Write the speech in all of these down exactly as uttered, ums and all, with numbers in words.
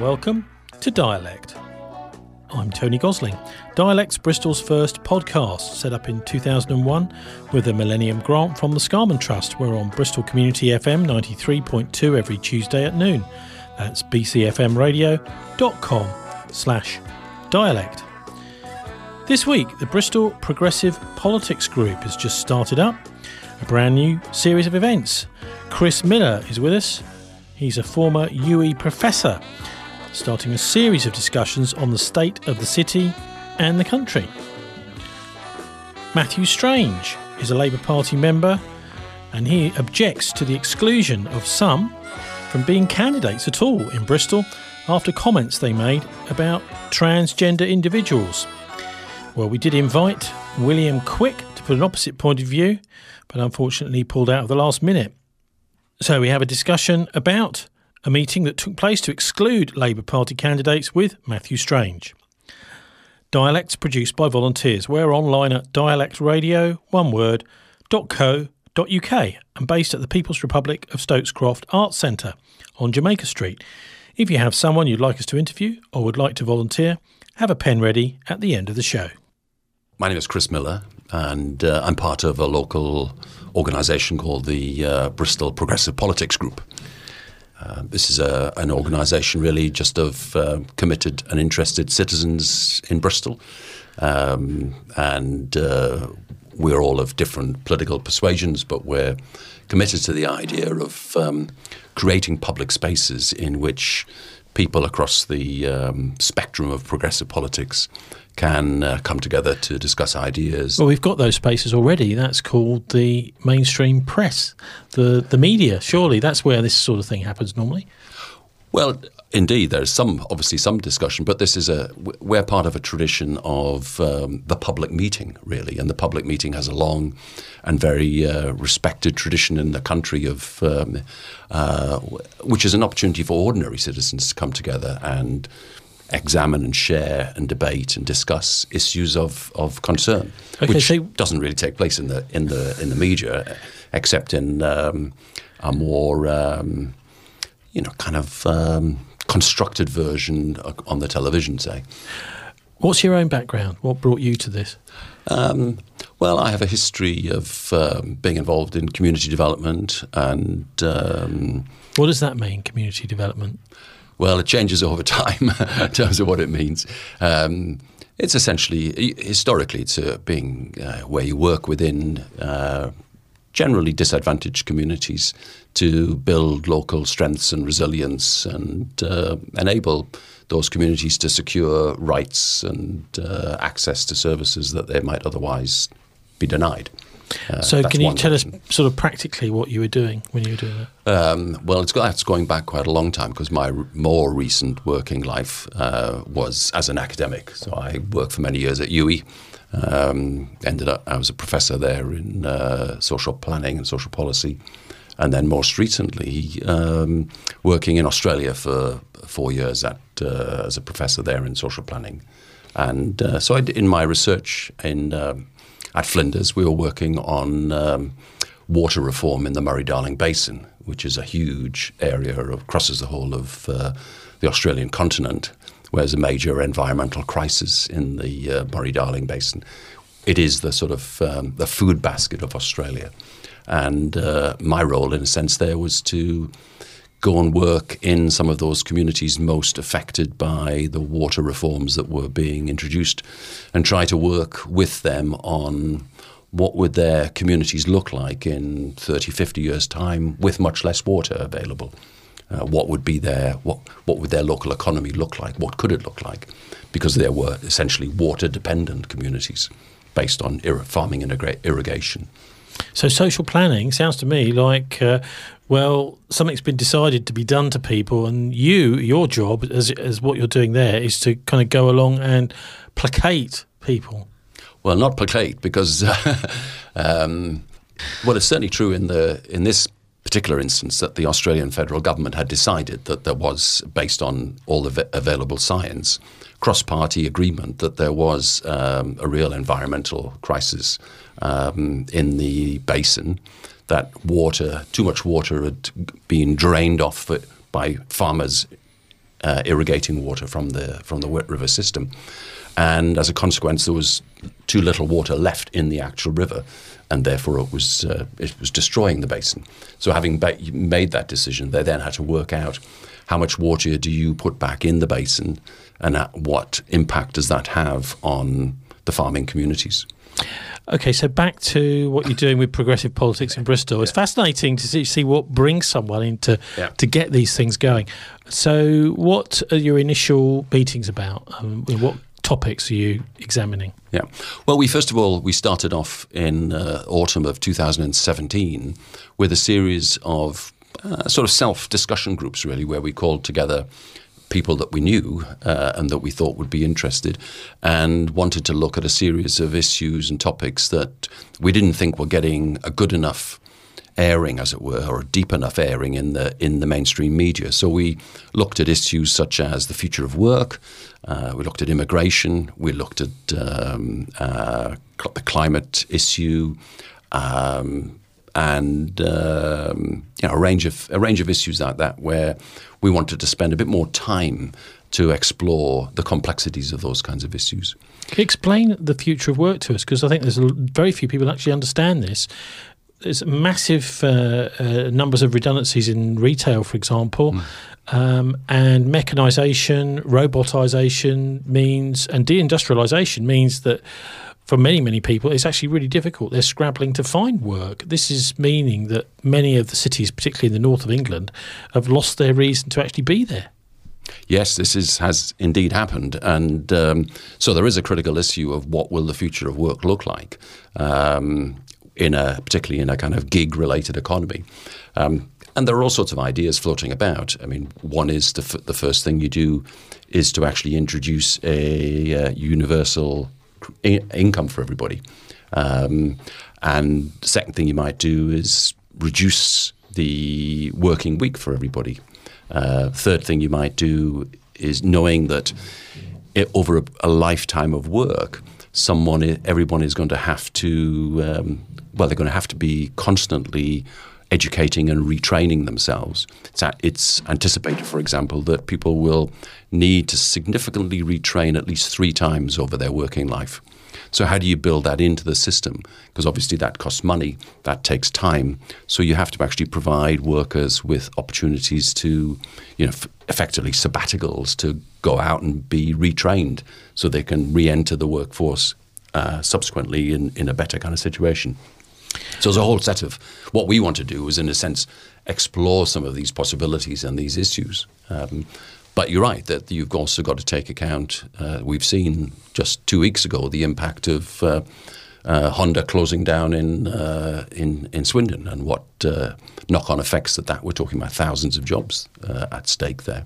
welcome to Dialect. I'm Tony Gosling. Dialect's Bristol's first podcast, set up in two thousand one with a Millennium Grant from the Scarman Trust. We're on Bristol Community F M ninety-three point two every Tuesday at noon. That's b c f m radio dot com slash dialect. This week, the Bristol Progressive Politics Group has just started up a brand new series of events. Chris Miller is with us. He's a former U E professor, starting a series of discussions on the state of the city and the country. Matthew Strange is a Labour Party member, and he objects to the exclusion of some from being candidates at all in Bristol after comments they made about transgender individuals. Well, we did invite William Quick to put an opposite point of view, but unfortunately pulled out at the last minute. So we have a discussion about a meeting that took place to exclude Labour Party candidates with Matthew Strange. Dialect's produced by volunteers. We're online at dialect radio, one word, dot co dot uk and based at the People's Republic of Stokes Croft Arts Centre on Jamaica Street. If you have someone you'd like us to interview or would like to volunteer, have a pen ready at the end of the show. My name is Chris Miller, and uh, I'm part of a local organisation called the uh, Bristol Progressive Politics Group. Uh, this is a, an organisation really just of uh, committed and interested citizens in Bristol, um, and uh, we're all of different political persuasions, but we're committed to the idea of um, creating public spaces in which people across the um, spectrum of progressive politics can uh, come together to discuss ideas. Well, we've got those spaces already. That's called the mainstream press, the the media. Surely that's where this sort of thing happens normally. Well, indeed, there's some obviously some discussion, but this is a we're part of a tradition of um, the public meeting, really, and the public meeting has a long and very uh, respected tradition in the country of um, uh, which is an opportunity for ordinary citizens to come together and examine and share and debate and discuss issues of, of concern, okay, which so doesn't really take place in the in the in the media, except in um, a more um, you know kind of um, constructed version on the television, say. What's your own background? What brought you to this? Um, well, I have a history of um, being involved in community development, and um, what does that mean, community development? Well, it changes over time in terms of what it means. Um, it's essentially, historically, it's uh, being uh, where you work within uh, generally disadvantaged communities to build local strengths and resilience and uh, enable those communities to secure rights and uh, access to services that they might otherwise be denied. Uh, so can you tell version. us sort of practically what you were doing when you were doing that? Um, well, it's, that's going back quite a long time because my r- more recent working life uh, was as an academic. So I worked for many years at U E. Um, ended up, I was a professor there in uh, social planning and social policy. And then most recently, um, working in Australia for four years at, uh, as a professor there in social planning. And uh, so I did, in my research in um, at Flinders, we were working on um, water reform in the Murray-Darling Basin, which is a huge area of crosses the whole of uh, the Australian continent, where there's a major environmental crisis in the uh, Murray-Darling Basin. It is the sort of um, the food basket of Australia. And uh, my role, in a sense, there was to go and work in some of those communities most affected by the water reforms that were being introduced and try to work with them on what would their communities look like in thirty, fifty years' time with much less water available. Uh, what would be their, what, what would their local economy look like? What could it look like? Because there were essentially water-dependent communities based on ir- farming and irrig- irrigation. So social planning sounds to me like, uh, well, something's been decided to be done to people, and you, your job, as as what you're doing there, is to kind of go along and placate people. Well, not placate, because uh, um, well, it's certainly true in the in this particular instance that the Australian federal government had decided that there was, based on all the v- available science, cross-party agreement that there was um, a real environmental crisis um, in the basin, that water, too much water had been drained off by farmers uh, irrigating water from the from the Wet River system. And as a consequence, there was too little water left in the actual river, and therefore it was uh, it was destroying the basin. So having ba- made that decision, they then had to work out how much water do you put back in the basin, and at what impact does that have on the farming communities. Okay, so back to what you're doing with progressive politics in Bristol. It's yeah. fascinating to see, see what brings someone in to, yeah. to get these things going. So what are your initial meetings about? Um, what topics are you examining? Yeah. Well, we first of all, we started off in uh, autumn of two thousand seventeen with a series of uh, sort of self-discussion groups, really, where we called together people that we knew uh, and that we thought would be interested, and wanted to look at a series of issues and topics that we didn't think were getting a good enough airing, as it were, or a deep enough airing in the in the mainstream media. So we looked at issues such as the future of work, uh, we looked at immigration, we looked at um, uh, the climate issue, um, and um, you know, a range of a range of issues like that, where we wanted to spend a bit more time to explore the complexities of those kinds of issues. Can you explain the future of work to us? Because I think there's very few people actually understand this. There's massive uh, uh, numbers of redundancies in retail, for example, mm. um, and mechanisation, robotisation means, and deindustrialisation means that for many, many people, it's actually really difficult. They're scrabbling to find work. This is meaning that many of the cities, particularly in the north of England, have lost their reason to actually be there. Yes, this is, has indeed happened. And um, so there is a critical issue of what will the future of work look like, um, in a particularly in a kind of gig-related economy. Um, and there are all sorts of ideas floating about. I mean, one is the, f- the first thing you do is to actually introduce a uh, universal I- income for everybody. Um, and the second thing you might do is reduce the working week for everybody. Uh, third thing you might do is, knowing that it, over a, a lifetime of work, someone, everyone is going to have to, um, well, they're going to have to be constantly educating and retraining themselves. It's, it's anticipated, for example, that people will need to significantly retrain at least three times over their working life. So how do you build that into the system? Because obviously that costs money, that takes time. So you have to actually provide workers with opportunities to, you know, f- effectively sabbaticals to go out and be retrained so they can re-enter the workforce uh, subsequently in, in a better kind of situation. So there's a whole set of what we want to do is, in a sense, explore some of these possibilities and these issues. Um, But you're right that you've also got to take account. Uh, we've seen just two weeks ago the impact of uh, uh, Honda closing down in uh, in in Swindon, and what uh, knock-on effects that that we're talking about, thousands of jobs uh, at stake there.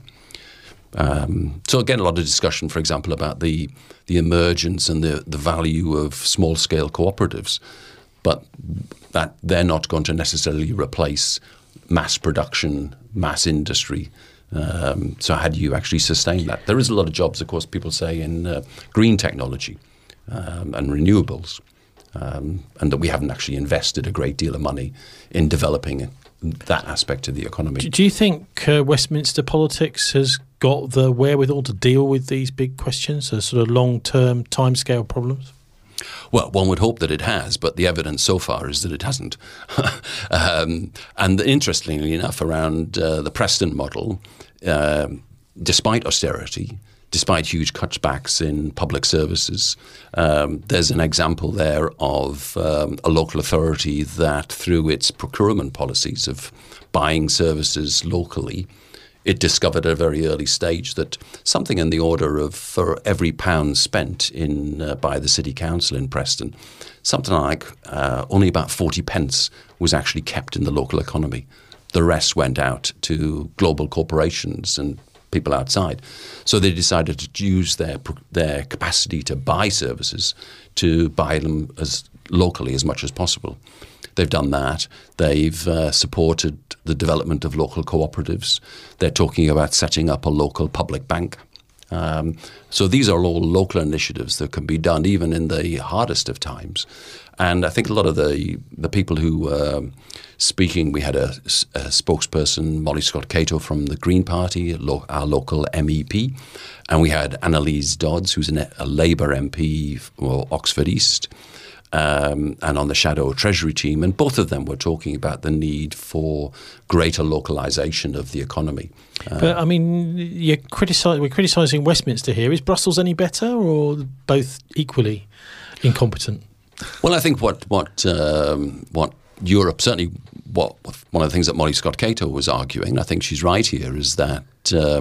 Um, so again, a lot of discussion, for example, about the the emergence and the the value of small-scale cooperatives, but that they're not going to necessarily replace mass production, mass industry. Um, so how do you actually sustain that? There is a lot of jobs, of course, people say, in uh, green technology um, and renewables, um, and that we haven't actually invested a great deal of money in developing that aspect of the economy. Do you think uh, Westminster politics has got the wherewithal to deal with these big questions, the sort of long-term timescale problems? Well, one would hope that it has, but the evidence so far is that it hasn't. um, and interestingly enough, around uh, the Preston model, uh, despite austerity, despite huge cutbacks in public services, um, there's an example there of um, a local authority that, through its procurement policies of buying services locally, it discovered at a very early stage that something in the order of, for every pound spent in uh, by the city council in Preston, something like uh, only about forty pence was actually kept in the local economy. The rest went out to global corporations and people outside. So they decided to use their their capacity to buy services to buy them as locally as much as possible. They've done that. They've uh, supported the development of local cooperatives. They're talking about setting up a local public bank Um, so these are all local initiatives that can be done even in the hardest of times. And I think a lot of the the people who were um, speaking, we had a, a spokesperson, Molly Scott Cato from the Green Party, lo- our local M E P, and we had Annalise Dodds, who's an, a Labour M P for Oxford East, um, and on the Shadow Treasury team, and both of them were talking about the need for greater localisation of the economy. Uh, but I mean, you're critici- we're criticising Westminster here. Is Brussels any better, or both equally incompetent? Well, I think what what um, what Europe certainly what one of the things that Molly Scott Cato was arguing, I think she's right here, is that uh,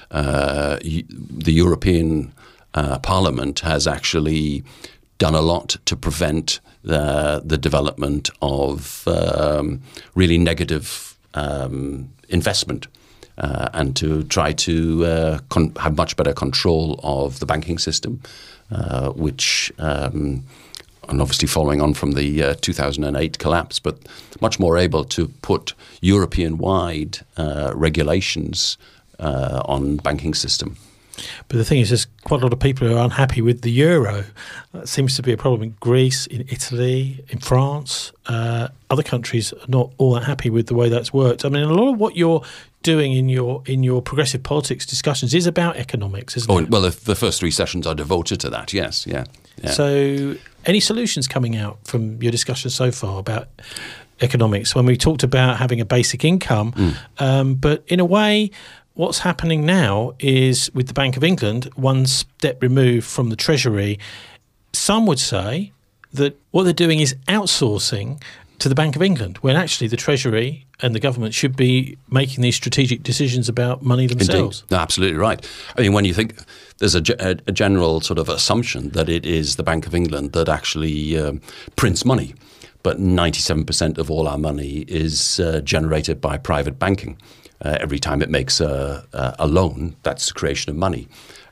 uh, the European uh, Parliament has actually done a lot to prevent the, the development of um, really negative um, investment. Uh, and to try to uh, con- have much better control of the banking system, uh, which, um, and obviously following on from the uh, two thousand eight collapse, but much more able to put European-wide uh, regulations uh, on banking system. But the thing is, there's quite a lot of people who are unhappy with the euro. That seems to be a problem in Greece, in Italy, in France. Uh, other countries are not all that happy with the way that's worked. I mean, a lot of what you're doing in your in your progressive politics discussions is about economics, isn't oh, it? Well, the, the first three sessions are devoted to that, yes, yeah, yeah. So any solutions coming out from your discussion so far about economics? When we talked about having a basic income, mm. um, but in a way, what's happening now is with the Bank of England, one step removed from the Treasury, some would say that what they're doing is outsourcing to the Bank of England, when actually the Treasury and the government should be making these strategic decisions about money themselves. Indeed. No, absolutely right. I mean, when you think there's a, a, a general sort of assumption that it is the Bank of England that actually um, prints money, but ninety-seven percent of all our money is uh, generated by private banking. Uh, every time it makes a, a, a loan, that's the creation of money.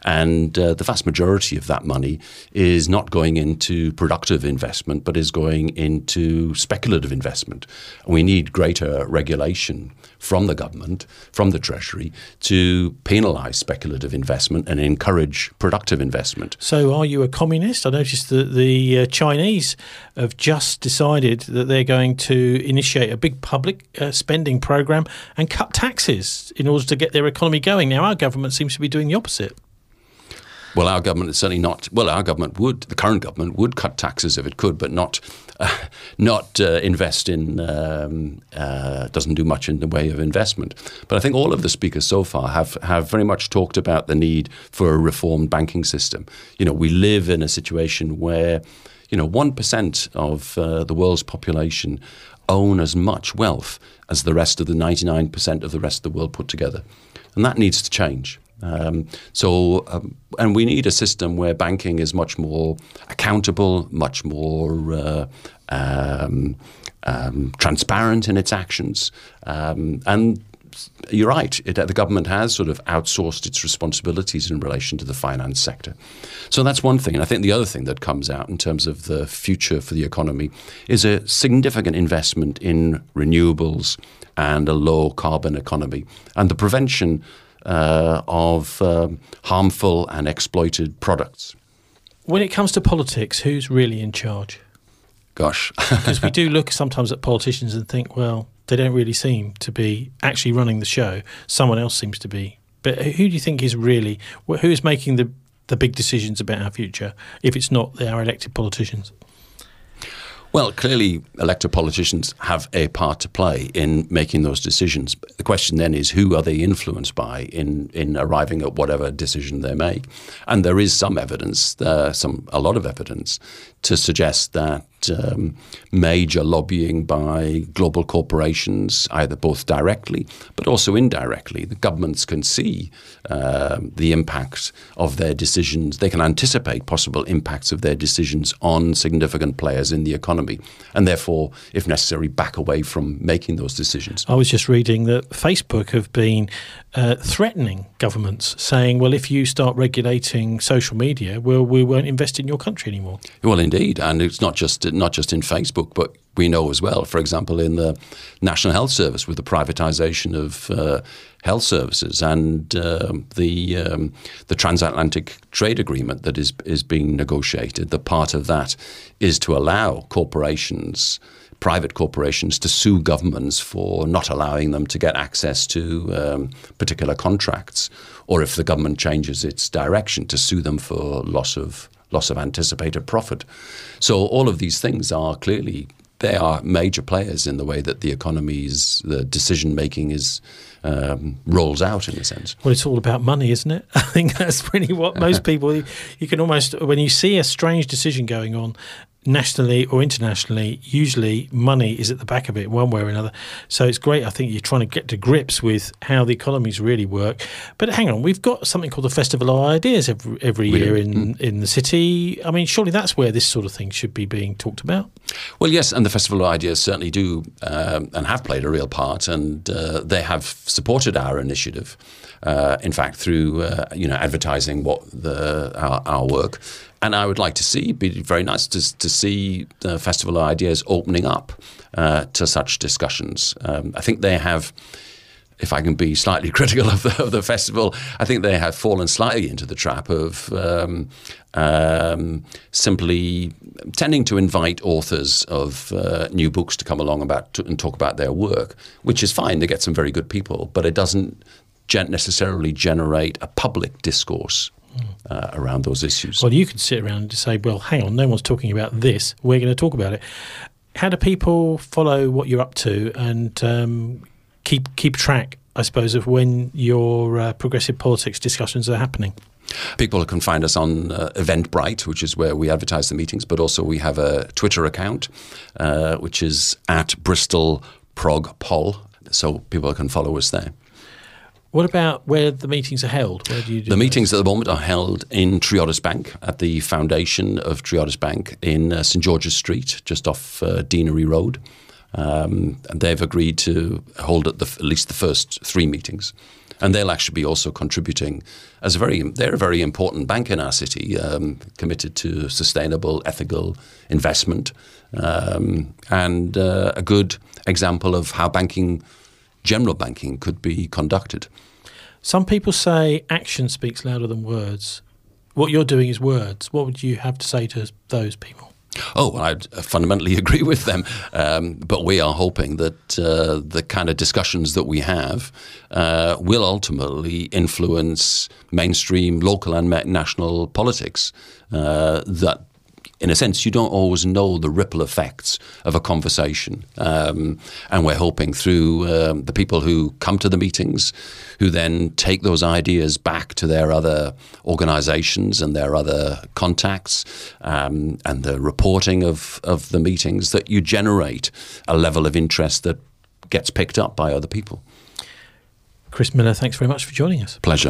And uh, the vast majority of that money is not going into productive investment, but is going into speculative investment. And we need greater regulation from the government, from the Treasury, to penalise speculative investment and encourage productive investment. So are you a communist? I noticed that the uh, Chinese have just decided that they're going to initiate a big public uh, spending programme and cut taxes in order to get their economy going. Now, our government seems to be doing the opposite. Well, our government is certainly not. Well, our government would, the current government would cut taxes if it could, but not, uh, not uh, invest in. Um, uh, doesn't do much in the way of investment. But I think all of the speakers so far have have very much talked about the need for a reformed banking system. You know, we live in a situation where, you know, one percent of uh, the world's population own as much wealth as the rest of the ninety-nine percent of the rest of the world put together, and that needs to change. Um, so, um, and we need a system where banking is much more accountable, much more uh, um, um, transparent in its actions. Um, and you're right, it, the government has sort of outsourced its responsibilities in relation to the finance sector. So that's one thing. And I think the other thing that comes out in terms of the future for the economy is a significant investment in renewables and a low carbon economy and the prevention Uh, of um, harmful and exploited products. When it comes to politics, who's really in charge? Gosh. Because we do look sometimes at politicians and think, well, they don't really seem to be actually running the show. Someone else seems to be. But who do you think is really, who is making the, the big decisions about our future, if it's not our elected politicians? Well, clearly elected politicians have a part to play in making those decisions. The question then is, who are they influenced by in, in arriving at whatever decision they make? And there is some evidence, uh, some a lot of evidence, to suggest that um, major lobbying by global corporations, either both directly but also indirectly, the governments can see uh, the impact of their decisions. They can anticipate possible impacts of their decisions on significant players in the economy, and therefore, if necessary, back away from making those decisions. I was just reading that Facebook have been uh, threatening governments, saying, well, if you start regulating social media, well, we won't invest in your country anymore. Well, indeed, and it's not just not just in Facebook, but we know as well, for example, in the National Health Service with the privatisation of uh, health services and uh, the um, the transatlantic trade agreement that is is being negotiated. The part of that is to allow corporations, private corporations, to sue governments for not allowing them to get access to um, particular contracts, or if the government changes its direction, to sue them for loss of loss of anticipated profit. So all of these things are clearly, they are major players in the way that the economy's, the decision-making is um, rolls out, in a sense. Well, it's all about money, isn't it? I think that's really what most people, you can almost, when you see a strange decision going on, nationally or internationally, usually money is at the back of it one way or another. So it's great. I think you're trying to get to grips with how the economies really work. But hang on, we've got something called the Festival of Ideas every, every year in, mm. in the city. I mean, surely that's where this sort of thing should be being talked about. Well, yes, and the Festival of Ideas certainly do um, and have played a real part, and uh, they have supported our initiative, uh, in fact, through uh, you know advertising what the our, our work. And I would like to see, it'd be very nice to, to see the Festival of Ideas opening up uh, to such discussions. Um, I think they have, if I can be slightly critical of the, of the festival, I think they have fallen slightly into the trap of um, um, simply tending to invite authors of uh, new books to come along about to, and talk about their work, which is fine. They get some very good people, but it doesn't gen- necessarily generate a public discourse Uh, around those issues. Well, you could sit around and say, well, hang on, no one's talking about this. We're going to talk about it. How do people follow what you're up to and um, keep keep track, I suppose, of when your uh, progressive politics discussions are happening? People can find us on uh, Eventbrite, which is where we advertise the meetings, but also we have a Twitter account, uh, which is at Bristol Prog Pol, so people can follow us there. What about where the meetings are held? Where do you do The those? Meetings at the moment are held in Triodos Bank, at the foundation of Triodos Bank in uh, St George's Street, just off uh, Deanery Road. Um, and they've agreed to hold at, the, at least the first three meetings. And they'll actually be also contributing as a very, they're a very important bank in our city, um, committed to sustainable, ethical investment, um, and uh, a good example of how banking, general banking, could be conducted. Some people say action speaks louder than words. What you're doing is words. What would you have to say to those people? Oh, well, I fundamentally agree with them. Um, but we are hoping that uh, the kind of discussions that we have uh, will ultimately influence mainstream local and national politics. Uh, that in a sense, you don't always know the ripple effects of a conversation. Um, and we're hoping through um, the people who come to the meetings, who then take those ideas back to their other organizations and their other contacts, um, and the reporting of, of the meetings, that you generate a level of interest that gets picked up by other people. Chris Miller, thanks very much for joining us. Pleasure.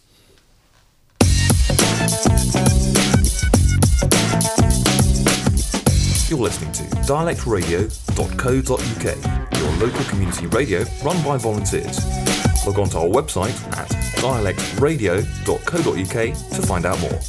You're listening to dialect radio dot co dot uk, your local community radio run by volunteers. Log on to our website at dialect radio dot co dot uk to find out more.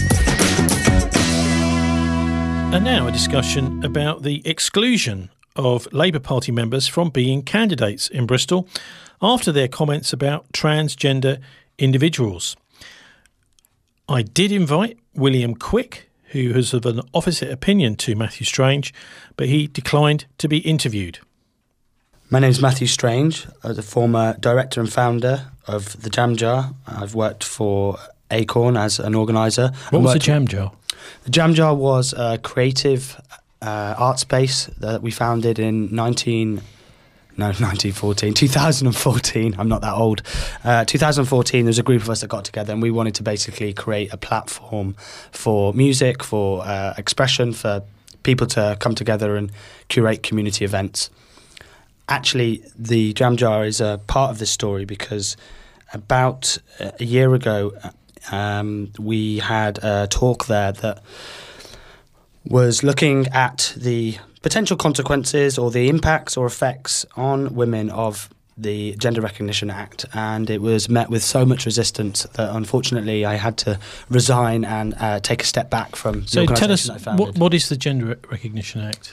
And now a discussion about the exclusion of Labour Party members from being candidates in Bristol after their comments about transgender individuals. I did invite William Quick, who has of an opposite opinion to Matthew Strange, but he declined to be interviewed. My name is Matthew Strange. I'm a former director and founder of the Jam Jar. I've worked for Acorn as an organiser. What was the Jam Jar? The Jam Jar was a creative uh, art space that we founded in nineteen No, nineteen fourteen, two thousand fourteen. I'm not that old. Uh, two thousand fourteen, there was a group of us that got together and we wanted to basically create a platform for music, for uh, expression, for people to come together and curate community events. Actually, the Jam Jar is a part of this story because about a year ago, um, we had a talk there that was looking at the potential consequences or the impacts or effects on women of the Gender Recognition Act, and it was met with so much resistance that unfortunately I had to resign and uh, take a step back from the So tell us, organisation I founded. what, what is the Gender Recognition Act?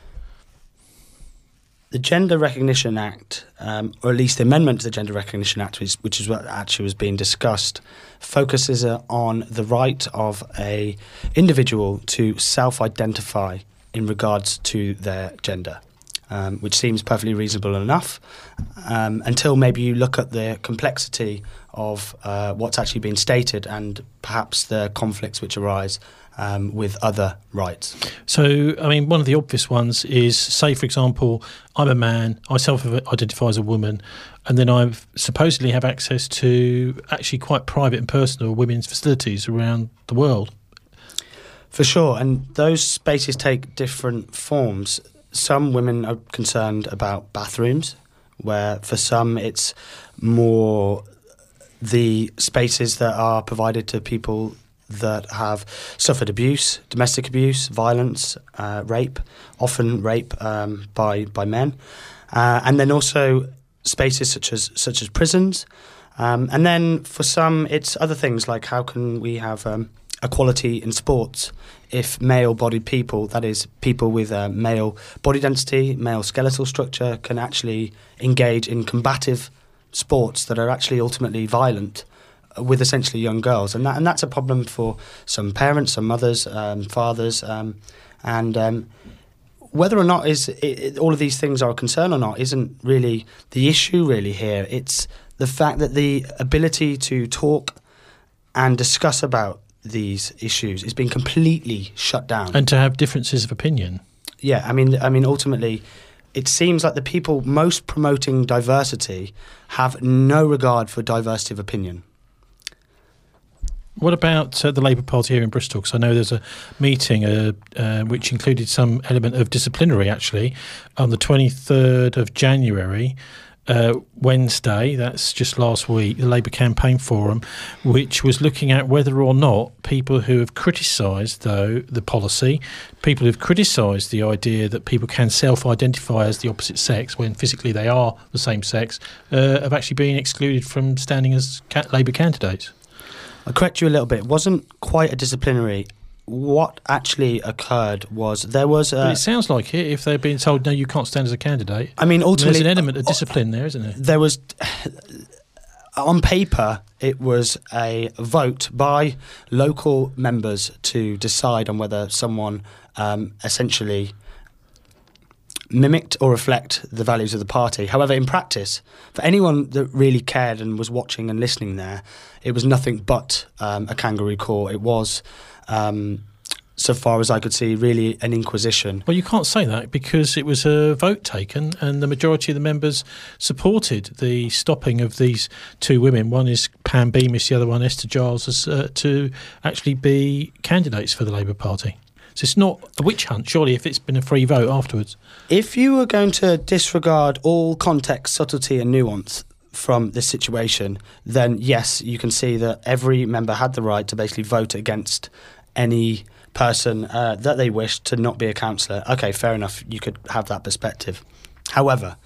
The Gender Recognition Act, um, or at least the amendment to the Gender Recognition Act, which, which is what actually was being discussed, focuses uh, on the right of a individual to self-identify in regards to their gender, um, which seems perfectly reasonable enough, um, until maybe you look at the complexity of uh, what's actually being stated and perhaps the conflicts which arise Um, with other rights. So, I mean, one of the obvious ones is, say, for example, I'm a man, I self-identify as a woman, and then I supposedly have access to actually quite private and personal women's facilities around the world. For sure, and those spaces take different forms. Some women are concerned about bathrooms, where for some it's more the spaces that are provided to people that have suffered abuse, domestic abuse, violence, uh, rape, often rape um, by by men, uh, and then also spaces such as such as prisons, um, and then for some it's other things like how can we have um, equality in sports if male-bodied people, that is people with uh, male body density, male skeletal structure, can actually engage in combative sports that are actually ultimately violent with essentially young girls, and that and that's a problem for some parents, some mothers, um, fathers, um, and um, whether or not is it, it, all of these things are a concern or not isn't really the issue. Really, here it's the fact that the ability to talk and discuss about these issues is being completely shut down, And to have differences of opinion. Yeah, I mean, I mean, ultimately, it seems like the people most promoting diversity have no regard for diversity of opinion. What about uh, the Labour Party here in Bristol? Because I know there's a meeting uh, uh, which included some element of disciplinary, actually, on the twenty-third of January, uh, Wednesday, that's just last week, the Labour Campaign Forum, which was looking at whether or not people who have criticised, though, the policy, people who've criticised the idea that people can self-identify as the opposite sex when physically they are the same sex, uh, have actually been excluded from standing as ca- Labour candidates. I'll correct you a little bit. It wasn't quite a disciplinary. What actually occurred was there was a... But it sounds like it, if they're being told, no, you can't stand as a candidate. I mean, ultimately... There's an element of discipline there, isn't there? There was... On paper, it was a vote by local members to decide on whether someone um, essentially mimicked or reflect the values of the party. However, in practice, for anyone that really cared and was watching and listening there, it was nothing but um, a kangaroo court. It was, um, so far as I could see, really an inquisition. Well, you can't say that because it was a vote taken and the majority of the members supported the stopping of these two women. One is Pam Beamish, the other one Esther Giles, as, uh, to actually be candidates for the Labour Party. So it's not a witch hunt, surely, if it's been a free vote afterwards. If you were going to disregard all context, subtlety and nuance from this situation, then yes, you can see that every member had the right to basically vote against any person uh, that they wished to not be a councillor. Okay, fair enough, you could have that perspective. However,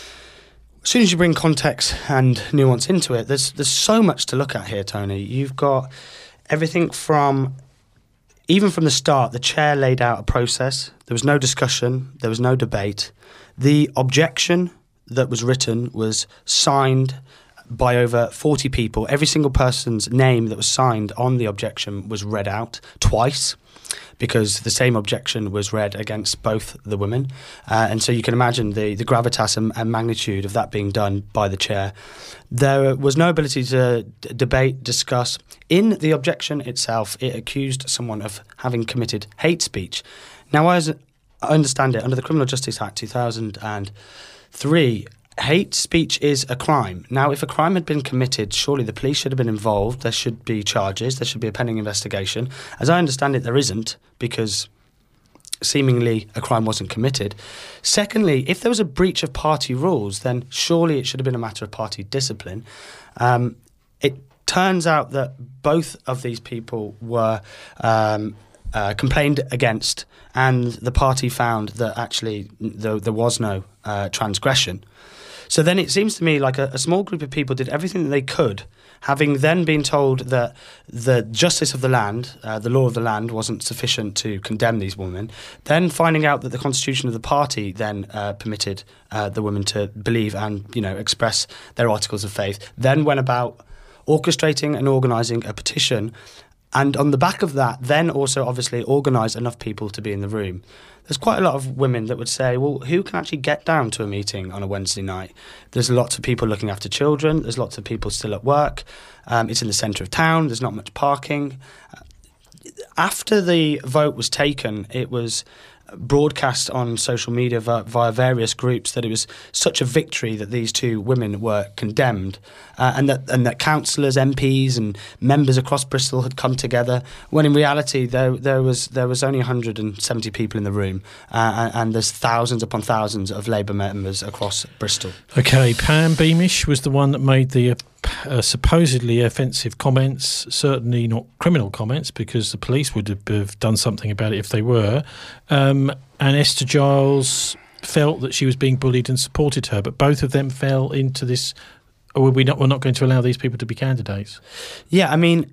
as soon as you bring context and nuance into it, there's there's so much to look at here, Tony. You've got everything from... Even from the start, the chair laid out a process. There was no discussion. There was no debate. The objection that was written was signed by over forty people. Every single person's name that was signed on the objection was read out twice, because the same objection was read against both the women. Uh, and so you can imagine the, the gravitas and, and magnitude of that being done by the chair. There was no ability to d- debate, discuss. In the objection itself, it accused someone of having committed hate speech. Now, as I understand it, under the Criminal Justice Act two thousand three, hate speech is a crime. Now, if a crime had been committed, surely the police should have been involved. There should be charges. There should be a pending investigation. As I understand it, there isn't, because seemingly a crime wasn't committed. Secondly, if there was a breach of party rules, then surely it should have been a matter of party discipline. Um, it turns out that both of these people were um, uh, complained against, and the party found that actually there, there was no uh, transgression. So then it seems to me like a, a small group of people did everything that they could, having then been told that the justice of the land, uh, the law of the land, wasn't sufficient to condemn these women, then finding out that the constitution of the party then uh, permitted uh, the women to believe and, you know, express their articles of faith, then went about orchestrating and organising a petition, and on the back of that, then also obviously organised enough people to be in the room. There's quite a lot of women that would say, well, who can actually get down to a meeting on a Wednesday night? There's lots of people looking after children. There's lots of people still at work. Um, it's in the centre of town. There's not much parking. After the vote was taken, it was broadcast on social media via, via various groups that it was such a victory that these two women were condemned, uh, and that and that councillors, M Ps, and members across Bristol had come together. When in reality, there there was there was only one hundred seventy people in the room, uh, and, and there's thousands upon thousands of Labour members across Bristol. Okay, Pam Beamish was the one that made the uh, uh, supposedly offensive comments. Certainly not criminal comments, because the police would have, have done something about it if they were. Um, and Esther Giles felt that she was being bullied and supported her, but both of them fell into this. Or were we not? We're not going to allow these people to be candidates. Yeah, I mean,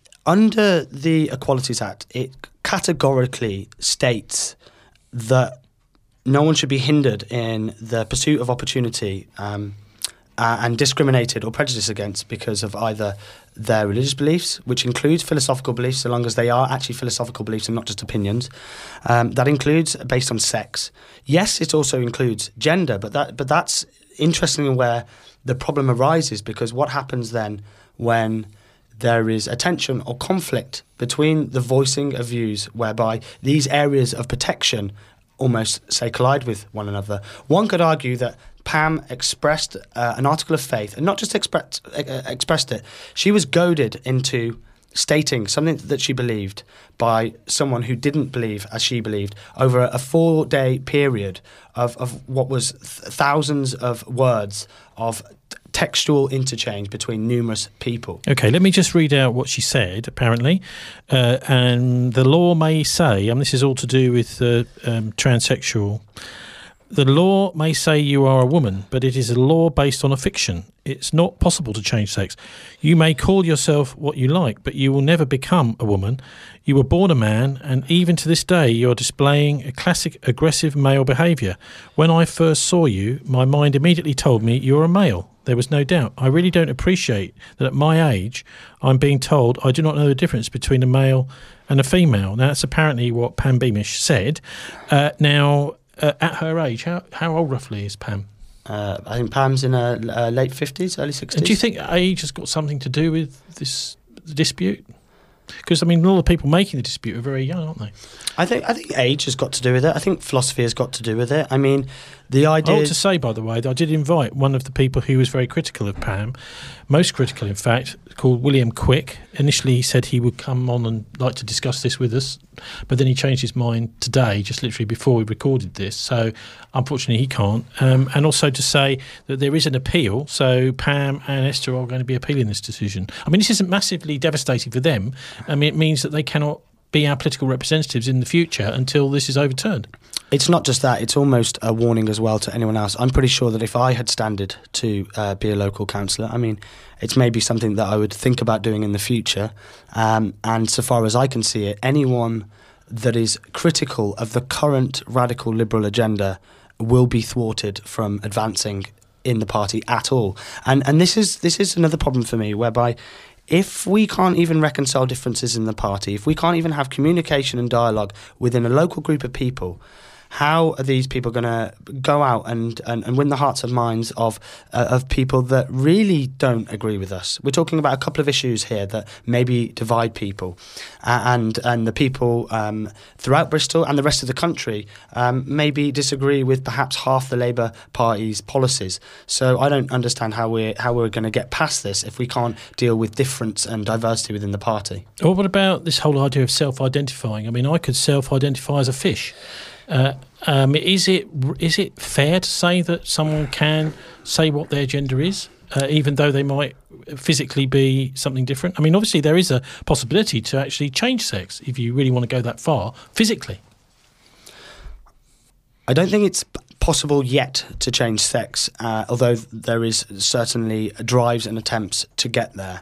under the Equalities Act, it categorically states that no one should be hindered in the pursuit of opportunity um, uh, and discriminated or prejudiced against because of either their religious beliefs, which includes philosophical beliefs, so long as they are actually philosophical beliefs and not just opinions. Um, that includes based on sex. Yes, it also includes gender, but that but that's interestingly where the problem arises, because what happens then when there is a tension or conflict between the voicing of views whereby these areas of protection almost, say, collide with one another? One could argue that Pam expressed uh, an article of faith, and not just expressed, uh, expressed it, she was goaded into stating something that she believed by someone who didn't believe as she believed over a four-day period of, of what was th- thousands of words of t- textual interchange between numerous people. Okay, let me just read out what she said, apparently. Uh, and the law may say, and this is all to do with uh, um, transsexual, the law may say you are a woman, but it is a law based on a fiction. It's not possible to change sex. You may call yourself what you like, but you will never become a woman. You were born a man, and even to this day you are displaying a classic aggressive male behaviour. When I first saw you, my mind immediately told me you're a male. There was no doubt. I really don't appreciate that at my age I'm being told I do not know the difference between a male and a female. Now, that's apparently what Pam Beamish said. Uh, now... Uh, at her age, how how old roughly is Pam? Uh, I think Pam's in her uh, late fifties, early sixties. And do you think age has got something to do with this dispute? Because, I mean, all the people making the dispute are very young, aren't they? I think I think age has got to do with it. I think philosophy has got to do with it. I mean, the idea... I ought to say, by the way, that I did invite one of the people who was very critical of Pam, most critical, in fact, called William Quick. Initially, he said he would come on and like to discuss this with us, but then he changed his mind today, just literally before we recorded this. So, unfortunately, he can't. Um, and also to say that there is an appeal, so Pam and Esther are going to be appealing this decision. I mean, this isn't massively devastating for them. I mean, it means that they cannot be our political representatives in the future until this is overturned. It's not just that, it's almost a warning as well to anyone else. I'm pretty sure that if I had standed to uh, be a local councillor, I mean, it's maybe something that I would think about doing in the future. Um, and so far as I can see it, anyone that is critical of the current radical liberal agenda will be thwarted from advancing in the party at all. And and this is this is another problem for me, whereby if we can't even reconcile differences in the party, if we can't even have communication and dialogue within a local group of people, how are these people going to go out and, and, and win the hearts and minds of uh, of people that really don't agree with us? We're talking about a couple of issues here that maybe divide people, uh, and and the people um, throughout Bristol and the rest of the country um, maybe disagree with perhaps half the Labour Party's policies. So I don't understand how we're how we're going to get past this if we can't deal with difference and diversity within the party. Well, what about this whole idea of self-identifying? I mean, I could self-identify as a fish. Uh, um, is it is it fair to say that someone can say what their gender is, uh, even though they might physically be something different? I mean, obviously there is a possibility to actually change sex if you really want to go that far physically. I don't think it's possible yet to change sex, uh, although there is certainly drives and attempts to get there.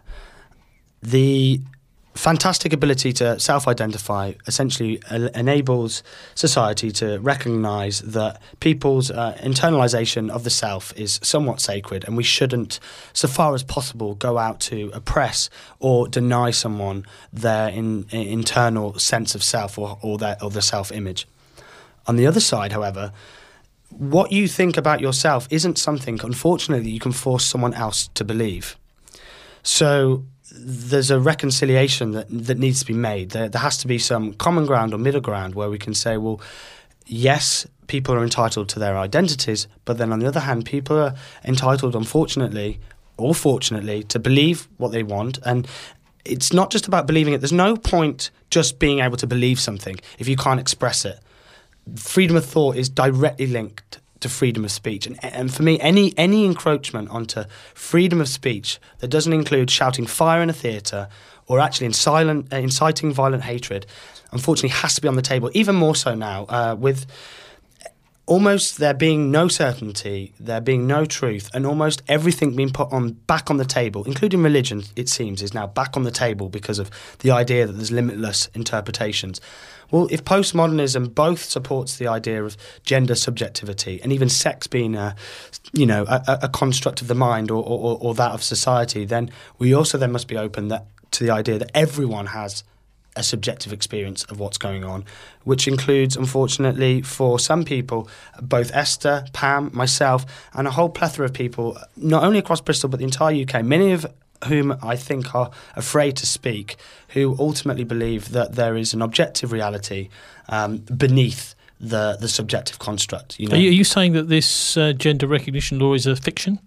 The fantastic ability to self-identify essentially uh, enables society to recognise that people's uh, internalisation of the self is somewhat sacred, and we shouldn't, so far as possible, go out to oppress or deny someone their in, in internal sense of self or, or, their, or their self-image. On the other side, however, what you think about yourself isn't something, unfortunately, you can force someone else to believe. So there's a reconciliation that that needs to be made. There, there has to be some common ground or middle ground where we can say, well, yes, people are entitled to their identities, but then on the other hand, people are entitled, unfortunately, or fortunately, to believe what they want. And it's not just about believing it. There's no point just being able to believe something if you can't express it. Freedom of thought is directly linked to freedom of speech, and, and for me, any any encroachment onto freedom of speech that doesn't include shouting fire in a theatre or actually in silent, uh, inciting violent hatred, unfortunately, has to be on the table. Even more so now, uh, with almost there being no certainty, there being no truth, and almost everything being put on back on the table, including religion, it seems, is now back on the table because of the idea that there's limitless interpretations. Well, if postmodernism both supports the idea of gender subjectivity and even sex being a, you know, a, a construct of the mind or, or, or that of society, then we also then must be open that, to the idea that everyone has a subjective experience of what's going on, which includes, unfortunately, for some people, both Esther, Pam, myself, and a whole plethora of people, not only across Bristol but the entire U K, many of whom I think are afraid to speak, who ultimately believe that there is an objective reality um, beneath the the subjective construct. You know? Are you, are you saying that this uh, gender recognition law is a fiction?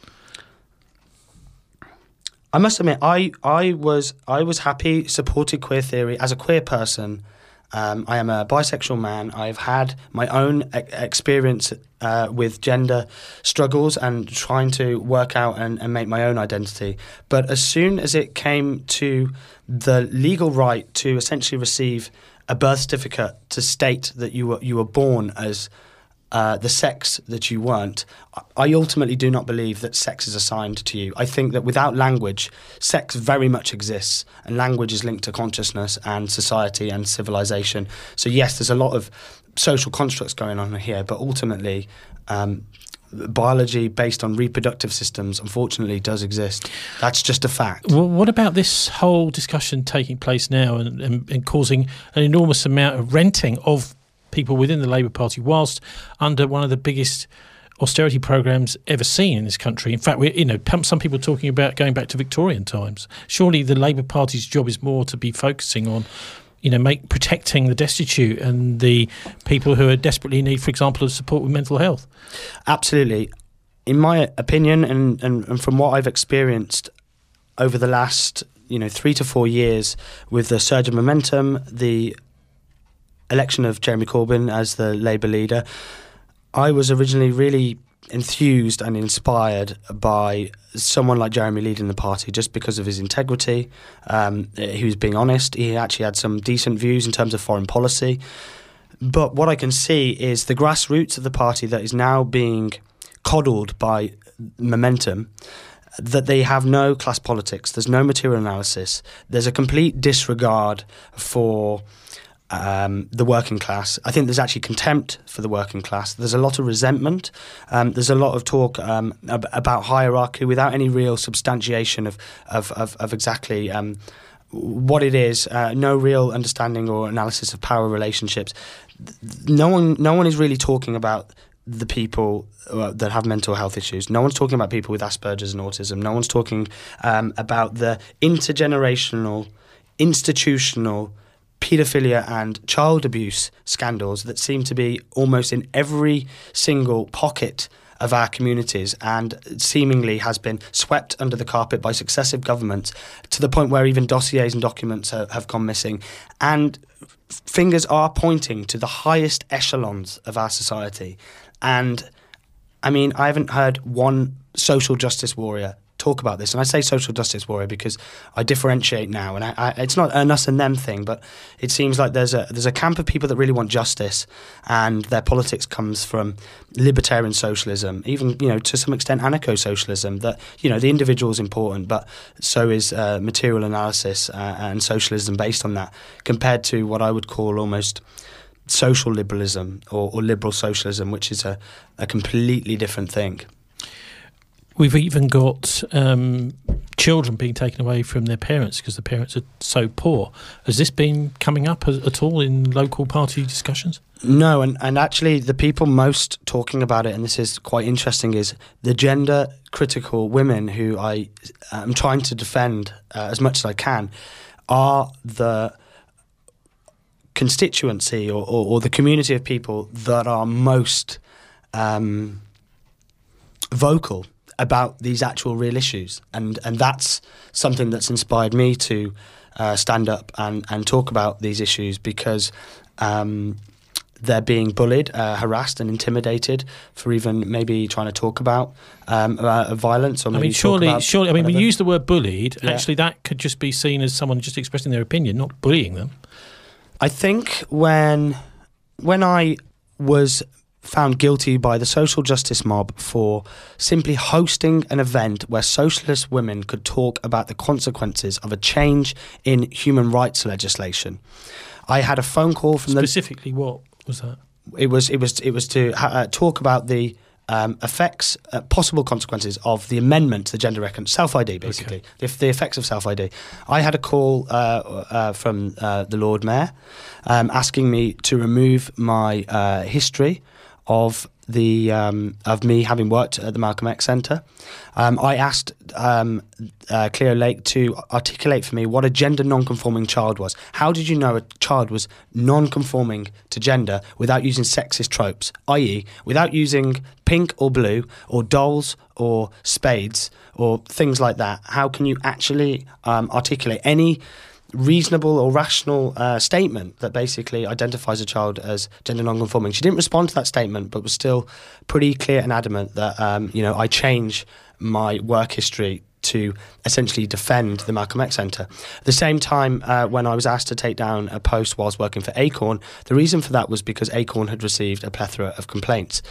I must admit, I I was I was happy, supported queer theory as a queer person. Um, I am a bisexual man. I've had my own e- experience uh, with gender struggles and trying to work out and, and make my own identity. But as soon as it came to the legal right to essentially receive a birth certificate to state that you were you were born as uh, the sex that you weren't, I ultimately do not believe that sex is assigned to you. I think that without language, sex very much exists, and language is linked to consciousness and society and civilization. So yes, there's a lot of social constructs going on here, but ultimately, um, biology based on reproductive systems, unfortunately, does exist. That's just a fact. Well, what about this whole discussion taking place now and, and, and causing an enormous amount of renting of people within the Labour Party, whilst under one of the biggest austerity programs ever seen in this country? In fact, we, you know, some people are talking about going back to Victorian times. Surely the Labour Party's job is more to be focusing on, you know, make protecting the destitute and the people who are desperately in need, for example, of support with mental health. Absolutely. In my opinion, and, and, and from what I've experienced over the last, you know, three to four years with the surge of momentum, the election of Jeremy Corbyn as the Labour leader, I was originally really enthused and inspired by someone like Jeremy leading the party just because of his integrity. Um, he was being honest. He actually had some decent views in terms of foreign policy. But what I can see is the grassroots of the party that is now being coddled by momentum, that they have no class politics, there's no material analysis, there's a complete disregard for Um, the working class. I think there's actually contempt for the working class. There's a lot of resentment. Um, there's a lot of talk um, ab- about hierarchy without any real substantiation of of, of, of exactly um, what it is. Uh, no real understanding or analysis of power relationships. No one, no one is really talking about the people uh, that have mental health issues. No one's talking about people with Asperger's and autism. No one's talking um, about the intergenerational, institutional paedophilia and child abuse scandals that seem to be almost in every single pocket of our communities and seemingly has been swept under the carpet by successive governments to the point where even dossiers and documents have, have gone missing. And fingers are pointing to the highest echelons of our society. And I mean, I haven't heard one social justice warrior talk about this. And I say social justice warrior because I differentiate now, and I, I, it's not an us and them thing, but it seems like there's a there's a camp of people that really want justice, and their politics comes from libertarian socialism, even, you know, to some extent anarcho-socialism, that, you know, the individual is important, but so is uh, material analysis uh, and socialism based on that, compared to what I would call almost social liberalism or, or liberal socialism, which is a, a completely different thing. We've even got um, children being taken away from their parents because the parents are so poor. Has this been coming up as, at all in local party discussions? No, and, and actually the people most talking about it, and this is quite interesting, is the gender critical women who I am trying to defend uh, as much as I can, are the constituency or, or, or the community of people that are most um, vocal about these actual real issues, and and that's something that's inspired me to uh, stand up and, and talk about these issues, because um, they're being bullied, uh, harassed and intimidated for even maybe trying to talk about um, uh, violence, or maybe I mean, surely, talk about surely. I mean, whatever. we use the word bullied. Yeah. Actually, that could just be seen as someone just expressing their opinion, not bullying them. I think when when I was found guilty by the social justice mob for simply hosting an event where socialist women could talk about the consequences of a change in human rights legislation, I had a phone call from Specifically, the, what was that? It was it was it was to ha- uh, talk about the um, effects, uh, possible consequences of the amendment to the gender recon self I D, basically, okay. the, the effects of self I D. I had a call uh, uh, from uh, the Lord Mayor um, asking me to remove my uh, history of the um, of me having worked at the Malcolm X Centre. Um, I asked um, uh, Cleo Lake to articulate for me what a gender non-conforming child was. How did you know a child was non-conforming to gender without using sexist tropes, that is without using pink or blue or dolls or spades or things like that? How can you actually um, articulate any reasonable or rational uh, statement that basically identifies a child as gender non-conforming? She didn't respond to that statement, but was still pretty clear and adamant that um, you know I change my work history to essentially defend the Malcolm X Centre. At the same time, uh, when I was asked to take down a post whilst working for Acorn, the reason for that was because Acorn had received a plethora of complaints.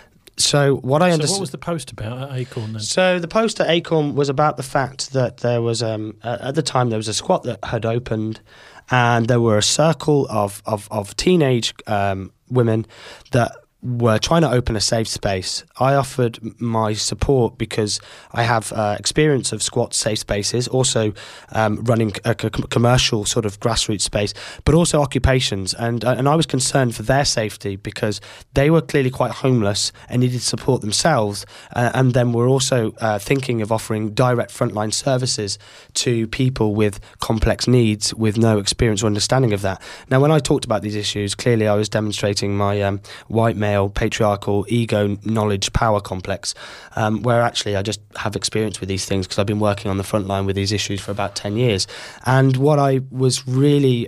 So what I so understand. what was the post about at Acorn then? So the post at Acorn was about the fact that there was um, uh, at the time there was a squat that had opened, and there were a circle of of, of teenage um, women that were trying to open a safe space. I offered my support because I have uh, experience of squat safe spaces, also um, running a c- commercial sort of grassroots space, but also occupations. And uh, and I was concerned for their safety because they were clearly quite homeless and needed support themselves. Uh, and then we're also uh, thinking of offering direct frontline services to people with complex needs with no experience or understanding of that. Now, when I talked about these issues, clearly I was demonstrating my um, white male patriarchal ego knowledge power complex, um, where actually I just have experience with these things because I've been working on the front line with these issues for about ten years. And what I was really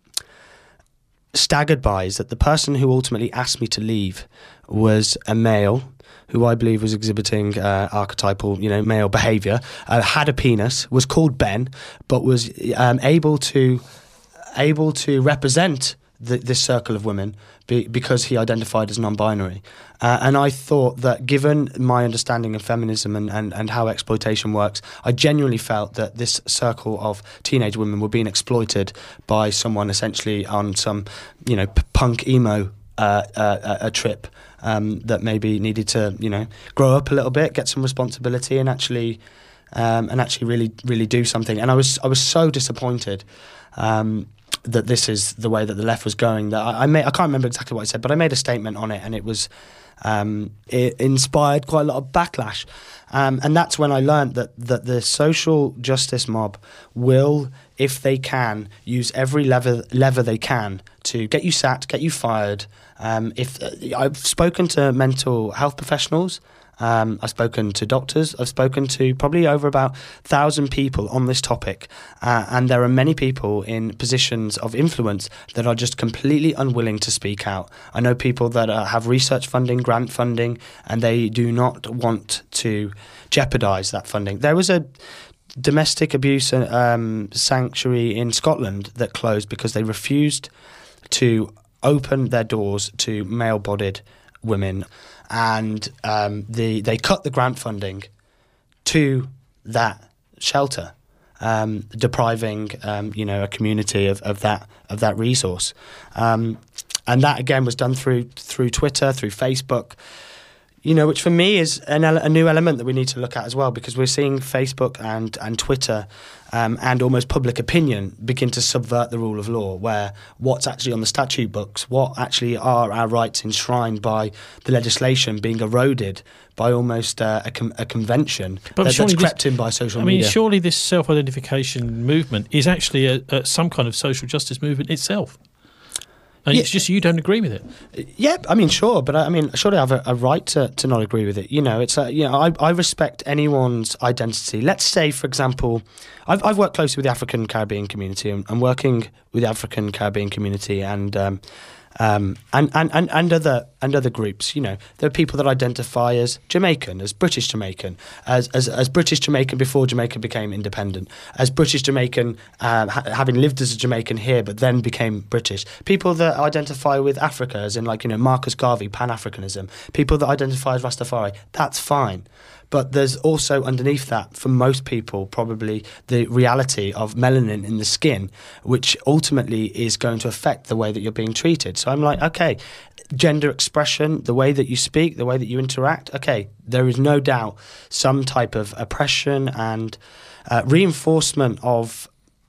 staggered by is that the person who ultimately asked me to leave was a male who I believe was exhibiting uh, archetypal, you know, male behaviour, uh, had a penis, was called Ben, but was um, able to able to represent The, this circle of women be, because he identified as non-binary. Uh, and I thought that given my understanding of feminism and, and, and how exploitation works, I genuinely felt that this circle of teenage women were being exploited by someone essentially on some, you know, p- punk emo uh, uh, a trip um, that maybe needed to, you know, grow up a little bit, get some responsibility and actually um, and actually really, really do something. And I was, I was so disappointed Um, that this is the way that the left was going. That I, I made, I can't remember exactly what I said, but I made a statement on it, and it was um, it inspired quite a lot of backlash. Um, and that's when I learned that that the social justice mob will, if they can, use every lever lever they can to get you sacked, get you fired. Um, if uh, I've spoken to mental health professionals. Um, I've spoken to doctors. I've spoken to probably over about a thousand people on this topic. Uh, and there are many people in positions of influence that are just completely unwilling to speak out. I know people that uh, have research funding, grant funding, and they do not want to jeopardise that funding. There was a domestic abuse um, sanctuary in Scotland that closed because they refused to open their doors to male-bodied women. And um, the, they cut the grant funding to that shelter, um, depriving um, you know a community of, of that of that resource. Um, and that again was done through through Twitter, through Facebook. You know, which for me is an ele- a new element that we need to look at as well, because we're seeing Facebook and and Twitter um, and almost public opinion begin to subvert the rule of law, where what's actually on the statute books, what actually are our rights enshrined by the legislation, being eroded by almost uh, a, com- a convention but that, that's crept this, in by social I mean, media. surely this self-identification movement is actually a, a, some kind of social justice movement itself. And Yeah. it's just you don't agree with it. Yeah, I mean, sure, but I, I mean, surely I have a, a right to, to not agree with it. You know, it's uh, you know, I, I respect anyone's identity. Let's say, for example, I've I've worked closely with the African Caribbean community. and I'm working with the African Caribbean community and um, um, and, and, and and other and other groups. You know, there are people that identify as Jamaican, as British Jamaican, as as, as British Jamaican before Jamaica became independent, as British Jamaican, um, ha- having lived as a Jamaican here, but then became British. People that identify with Africa, as in like you know Marcus Garvey, Pan-Africanism. People that identify as Rastafari. That's fine. But there's also underneath that, for most people, probably the reality of melanin in the skin, which ultimately is going to affect the way that you're being treated. So I'm like, okay, gender expression, the way that you speak, the way that you interact, okay, there is no doubt some type of oppression and uh, reinforcement of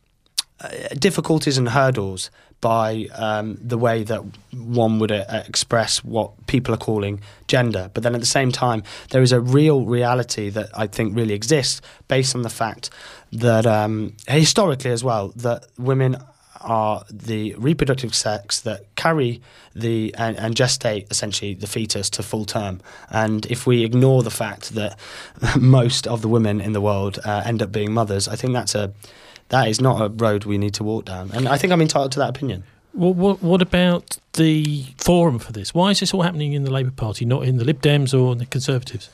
uh, difficulties and hurdles by um, the way that one would uh, express what people are calling gender. But then at the same time, there is a real reality that I think really exists based on the fact that um, historically as well, that women are the reproductive sex that carry the and, and gestate essentially the fetus to full term. And if we ignore the fact that most of the women in the world uh, end up being mothers, I think that's a That is not a road we need to walk down. And I think I'm entitled to that opinion. Well, what, what about the forum for this? Why is this all happening in the Labour Party, not in the Lib Dems or the Conservatives?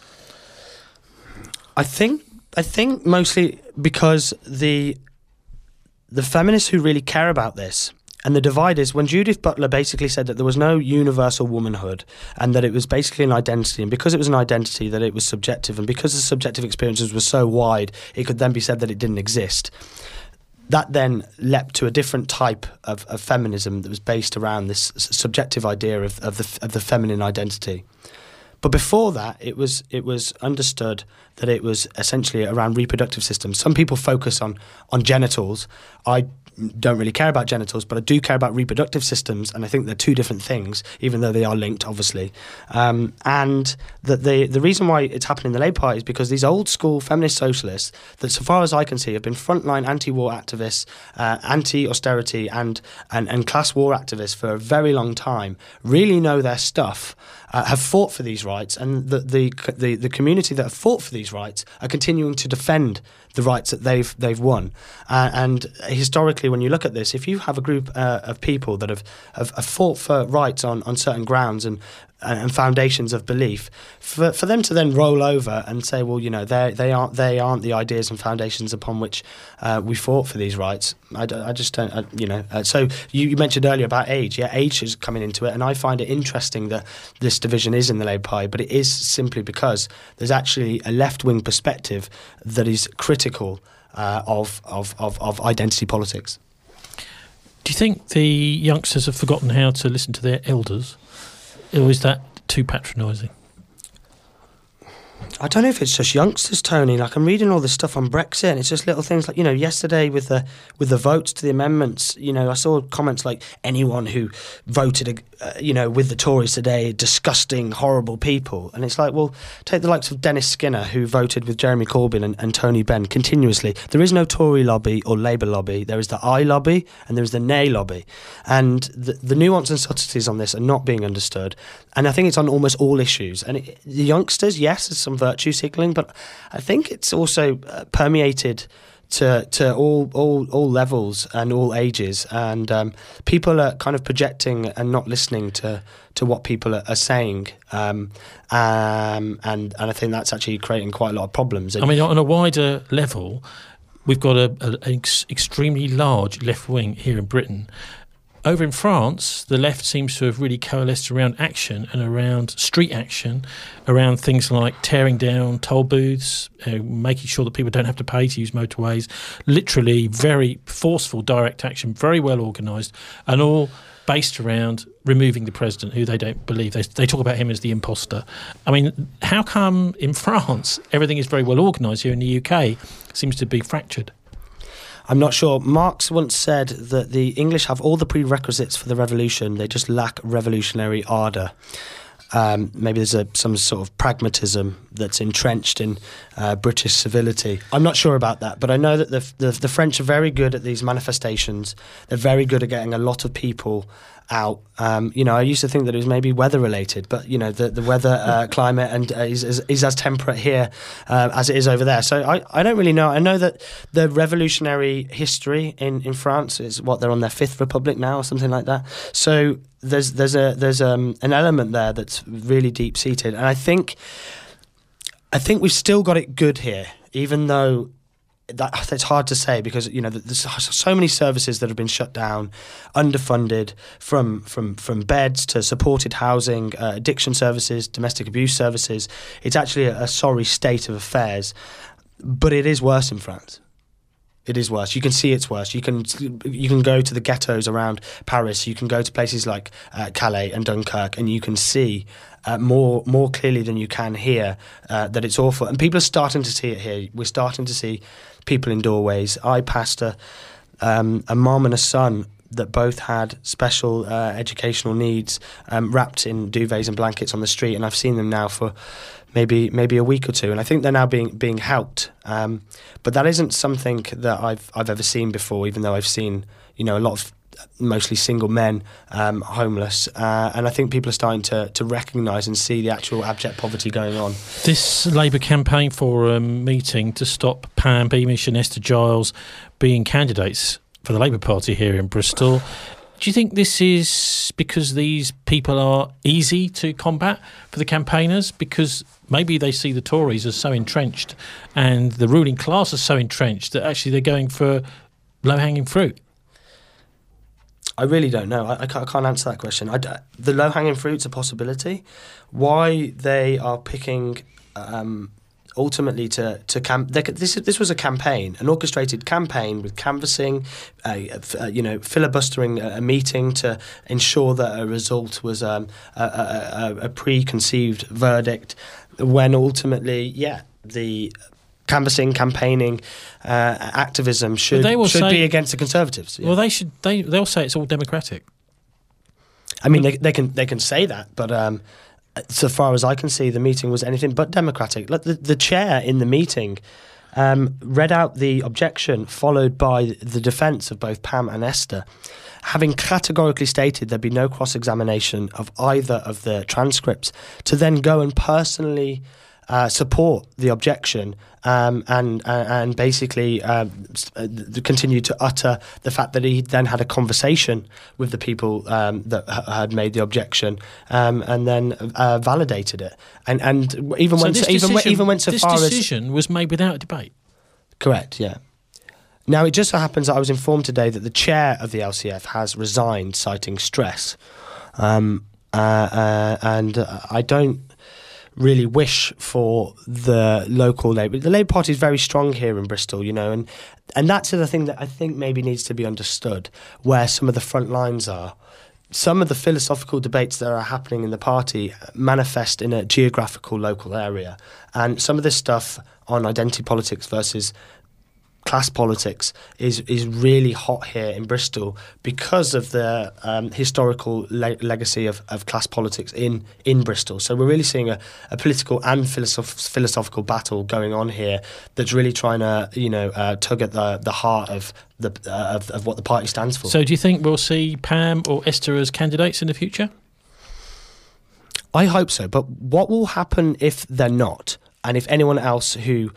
I think I think mostly because the the feminists who really care about this, and the divide is when Judith Butler basically said that there was no universal womanhood and that it was basically an identity, and because it was an identity that it was subjective, and because the subjective experiences were so wide it could then be said that it didn't exist. That then leapt to a different type of, of feminism that was based around this subjective idea of, of the of the feminine identity. But before that, it was it was understood that it was essentially around reproductive systems. Some people focus on on genitals. I don't really care about genitals, but I do care about reproductive systems, and I think they're two different things, even though they are linked, obviously. Um, and that the the reason why it's happening in the Labour Party is because these old school feminist socialists, that so far as I can see, have been frontline anti-war activists, uh, anti-austerity and, and and class war activists for a very long time, really know their stuff, uh, have fought for these rights, and the, the the the community that have fought for these rights are continuing to defend the rights that they've they've won. Uh, and historically, when you look at this, if you have a group uh, of people that have, have, have fought for rights on, on certain grounds and and foundations of belief, for for them to then roll over and say, well, you know, they they aren't they aren't the ideas and foundations upon which uh, we fought for these rights. I, I just don't, I, you know. Uh, so you, you mentioned earlier about age. Yeah, age is coming into it, and I find it interesting that this division is in the Labour Party, but it is simply because there's actually a left-wing perspective that is critical uh, of, of of of identity politics. Do you think the youngsters have forgotten how to listen to their elders? Or is that too patronising? I don't know if it's just youngsters, Tony. Like, I'm reading all this stuff on Brexit, and it's just little things like, you know, yesterday with the with the votes to the amendments, you know, I saw comments like, anyone who voted, uh, you know, with the Tories today, disgusting, horrible people. And it's like, well, take the likes of Dennis Skinner, who voted with Jeremy Corbyn and, and Tony Benn continuously. There is no Tory lobby or Labour lobby. There is the I lobby and there is the nay lobby. And the, the nuance and subtleties on this are not being understood. And I think it's on almost all issues. And it, the youngsters, yes, some virtue signaling, but I think it's also uh, permeated to to all all all levels and all ages, and um, people are kind of projecting and not listening to to what people are, are saying, um, um, and and I think that's actually creating quite a lot of problems. I mean, on a wider level, we've got a, a, an ex- extremely large left wing here in Britain. Over in France, the left seems to have really coalesced around action and around street action, around things like tearing down toll booths, uh, making sure that people don't have to pay to use motorways, literally very forceful direct action, very well organised, and all based around removing the president, who they don't believe. They, they talk about him as the imposter. I mean, how come in France everything is very well organised, here in the U K seems to be fractured? I'm not sure. Marx once said that the English have all the prerequisites for the revolution, they just lack revolutionary ardour. Um, maybe there's a, some sort of pragmatism that's entrenched in uh, British civility. I'm not sure about that, but I know that the, the the French are very good at these manifestations. They're very good at getting a lot of people out. Um, you know, I used to think that it was maybe weather related, but you know, the the weather, uh, climate, and uh, is, is is as temperate here uh, as it is over there. So I, I don't really know. I know that the revolutionary history in, in France is what they're on their fifth republic now or something like that. So there's there's a there's um, an element there that's really deep seated, and I think I think we've still got it good here, even though. That, it's hard to say because you know there's so many services that have been shut down, underfunded, from from from beds to supported housing, uh, addiction services, domestic abuse services. It's actually a, a sorry state of affairs, but it is worse in France. It is worse. You can see it's worse. You can you can go to the ghettos around Paris. You can go to places like uh, Calais and Dunkirk, and you can see uh, more more clearly than you can here uh, that it's awful. And people are starting to see it here. We're starting to see people in doorways. I passed a um, a mom and a son that both had special uh, educational needs, um, wrapped in duvets and blankets on the street, and I've seen them now for maybe maybe a week or two, and I think they're now being being helped. Um, but that isn't something that I've I've ever seen before, even though I've seen you know a lot of mostly single men um, homeless, uh, and I think people are starting to to recognise and see the actual abject poverty going on. This Labour campaign forum meeting to stop Pam Beamish and Esther Giles being candidates for the Labour Party here in Bristol. Do you think this is because these people are easy to combat for the campaigners? Because maybe they see the Tories as so entrenched and the ruling class is so entrenched that actually they're going for low-hanging fruit? I really don't know. I, I, can't, I can't answer that question. I, the low-hanging fruit's a possibility. Why they are picking... Um, ultimately to to camp this this was a campaign, an orchestrated campaign with canvassing, uh, uh, you know, filibustering a, a meeting to ensure that a result was um, a, a, a preconceived verdict, when ultimately, yeah, the canvassing, campaigning, uh, activism should should say, be against the Conservatives. Yeah. Well, they should they they'll say it's all democratic. I mean, they they can they can say that, but. Um, So far as I can see, the meeting was anything but democratic. Look, the, the chair in the meeting um, read out the objection, followed by the defence of both Pam and Esther, having categorically stated there'd be no cross-examination of either of the transcripts, to then go and personally uh, support the objection um, and uh, and basically uh, continue to utter the fact that he then had a conversation with the people um, that h- had made the objection um, and then uh, validated it, and and even so went this even decision, went, even went so this far as this decision was made without debate. Correct. Yeah. Now it just so happens that I was informed today that the chair of the L C F has resigned, citing stress, um, uh, uh, and uh, I don't. really wish for the local Labour. The Labour Party is very strong here in Bristol, you know, and and that's the thing that I think maybe needs to be understood, where some of the front lines are. Some of the philosophical debates that are happening in the party manifest in a geographical local area, and some of this stuff on identity politics versus class politics is is really hot here in Bristol because of the um, historical le- legacy of, of class politics in, in Bristol. So we're really seeing a, a political and philosoph- philosophical battle going on here that's really trying to, you know, uh, tug at the the heart of the uh, of, of what the party stands for. So do you think we'll see Pam or Esther as candidates in the future? I hope so, but what will happen if they're not? and if anyone else who...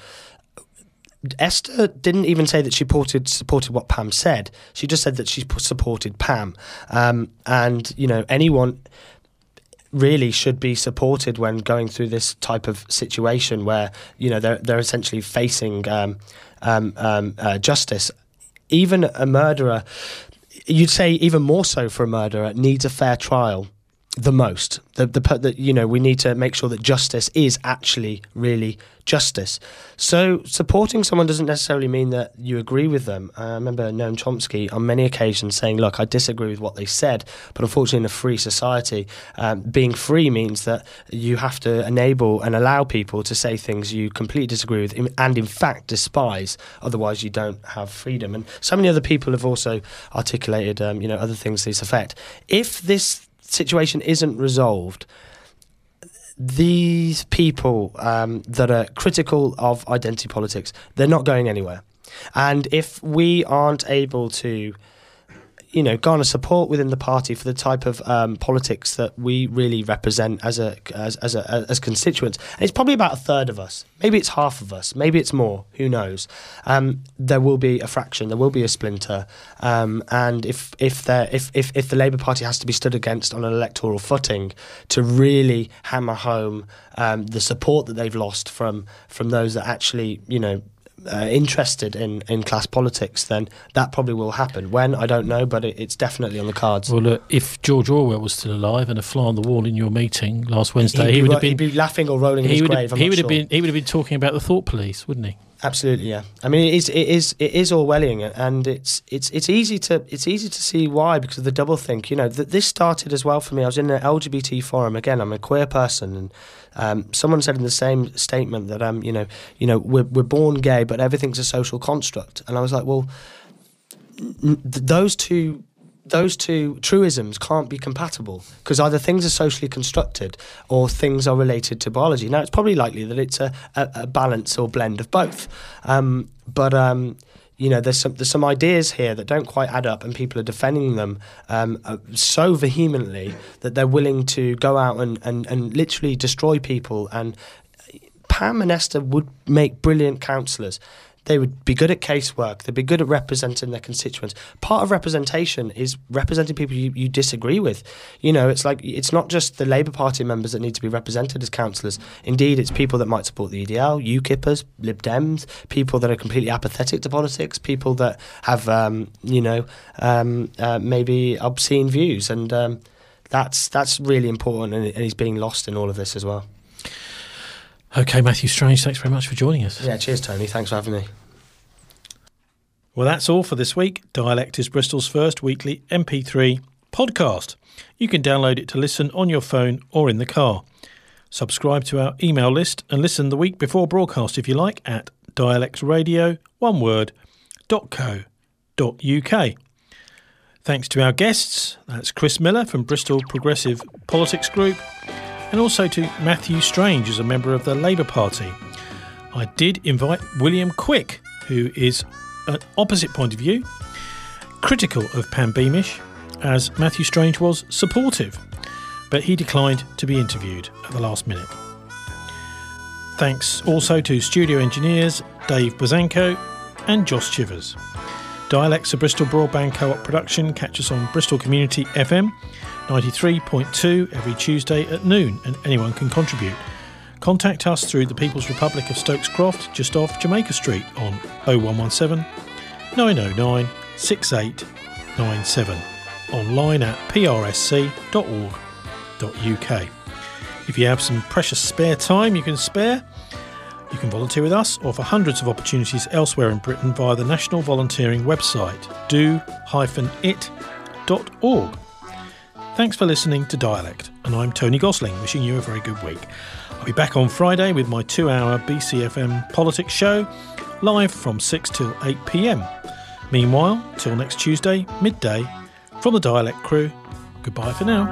Esther didn't even say that she supported, supported what Pam said. She just said that she supported Pam. Um, and, you know, anyone really should be supported when going through this type of situation where, you know, they're, they're essentially facing um, um, um, uh, justice. Even a murderer, you'd say even more so for a murderer, needs a fair trial the most. The, the, the you know, we need to make sure that justice is actually really justice. So supporting someone doesn't necessarily mean that you agree with them. I remember Noam Chomsky on many occasions saying, look, I disagree with what they said, but unfortunately in a free society, um, being free means that you have to enable and allow people to say things you completely disagree with and in fact despise, otherwise you don't have freedom. And so many other people have also articulated um, you know, other things to this effect. If this situation isn't resolved, these people um, that are critical of identity politics, they're not going anywhere. And if we aren't able to, you know, garner support within the party for the type of um, politics that we really represent as a as as, a, as constituents, and it's probably about a third of us, maybe it's half of us, maybe it's more, who knows? Um, there will be a fraction, there will be a splinter, um, and if if there if, if if the Labour Party has to be stood against on an electoral footing to really hammer home um, the support that they've lost from from those that actually, you know, Uh, interested in, in class politics, then that probably will happen. When, I don't know, but it, it's definitely on the cards. Well, look, if George Orwell was still alive and a fly on the wall in your meeting last Wednesday, he'd he be, would have been he'd be laughing or rolling in his would grave. Have, I'm he not would sure. have been he would have been talking about the thought police, wouldn't he? Absolutely, yeah. I mean, it is it is it is Orwellian, and it's it's it's easy to it's easy to see why, because of the doublethink. You know, th- this started as well for me. I was in an L G B T forum. Again, I'm a queer person, and um, someone said in the same statement that um, you know, you know, we're we're born gay, but everything's a social construct. And I was like, well, n- th- those two. Those two truisms can't be compatible, because either things are socially constructed or things are related to biology. Now, it's probably likely that it's a, a, a balance or blend of both. Um, but, um, you know, there's some there's some ideas here that don't quite add up, and people are defending them um, uh, so vehemently that they're willing to go out and, and, and literally destroy people. And Pam and Esther would make brilliant counsellors. They would be good at casework. They'd be good at representing their constituents. Part of representation is representing people you, you disagree with. You know, it's like, it's not just the Labour Party members that need to be represented as councillors. Indeed, it's people that might support the E D L, UKIPers, Lib Dems, people that are completely apathetic to politics, people that have, um, you know, um, uh, maybe obscene views. And um, that's that's really important, and, and he's being lost in all of this as well. Okay, Matthew Strange, thanks very much for joining us. Yeah, cheers, Tony. Thanks for having me. Well, that's all for this week. Dialect is Bristol's first weekly M P three podcast. You can download it to listen on your phone or in the car. Subscribe to our email list and listen the week before broadcast if you like at dialectradio, one word, dot co dot uk. Thanks to our guests, that's Chris Miller from Bristol Progressive Politics Group, and also to Matthew Strange as a member of the Labour Party. I did invite William Quick, who is an opposite point of view, critical of Pam Beamish, as Matthew Strange was supportive, but he declined to be interviewed at the last minute. Thanks also to studio engineers Dave Bozanko and Josh Chivers. Dialects, a Bristol Broadband Co-op production. Catch us on Bristol Community F M ninety-three point two every Tuesday at noon, and anyone can contribute. Contact us through the People's Republic of Stokes Croft, just off Jamaica Street, on oh one one seven, nine oh nine, six eight nine seven, online at p r s c dot org dot u k. If you have some precious spare time you can spare, you can volunteer with us or for hundreds of opportunities elsewhere in Britain via the National Volunteering website, do dash it dot org. Thanks for listening to Dialect, and I'm Tony Gosling, wishing you a very good week. I'll be back on Friday with my two-hour B C F M politics show, live from six till eight p m. Meanwhile, till next Tuesday, midday, from the Dialect crew, goodbye for now.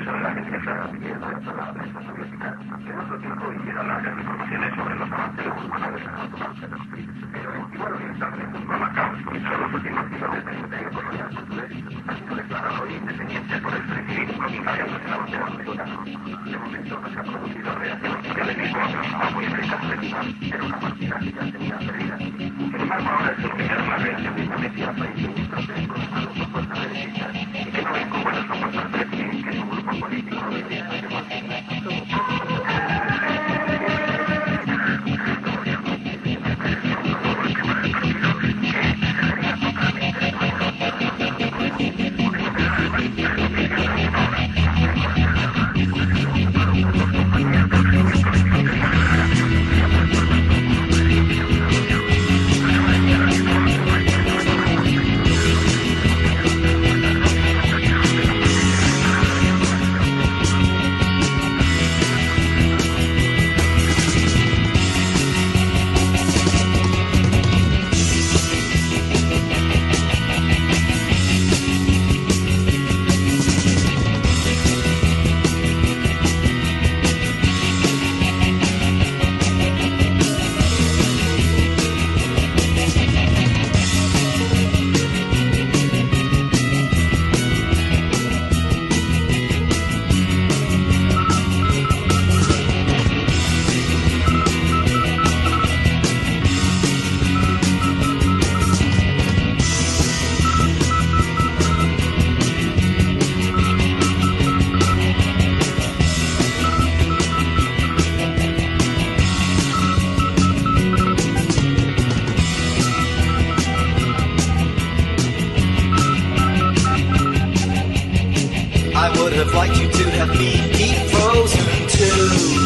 have liked you to have been deep frozen too,